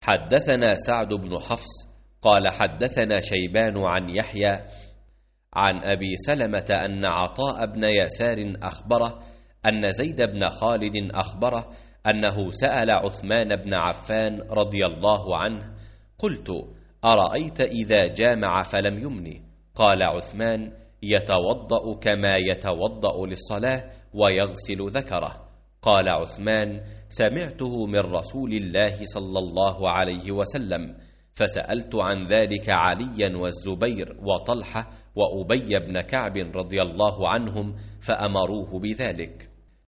حدثنا سعد بن حفص قال حدثنا شيبان عن يحيى عن أبي سلمة أن عطاء بن يسار أخبره أن زيد بن خالد أخبره أنه سأل عثمان بن عفان رضي الله عنه: قلت: أرأيت إذا جامع فلم يمني؟ قال عثمان: يتوضأ كما يتوضأ للصلاة ويغسل ذكره. قال عثمان: سمعته من رسول الله صلى الله عليه وسلم، فسألت عن ذلك عليا والزبير وطلحة وأبي بن كعب رضي الله عنهم فأمروه بذلك.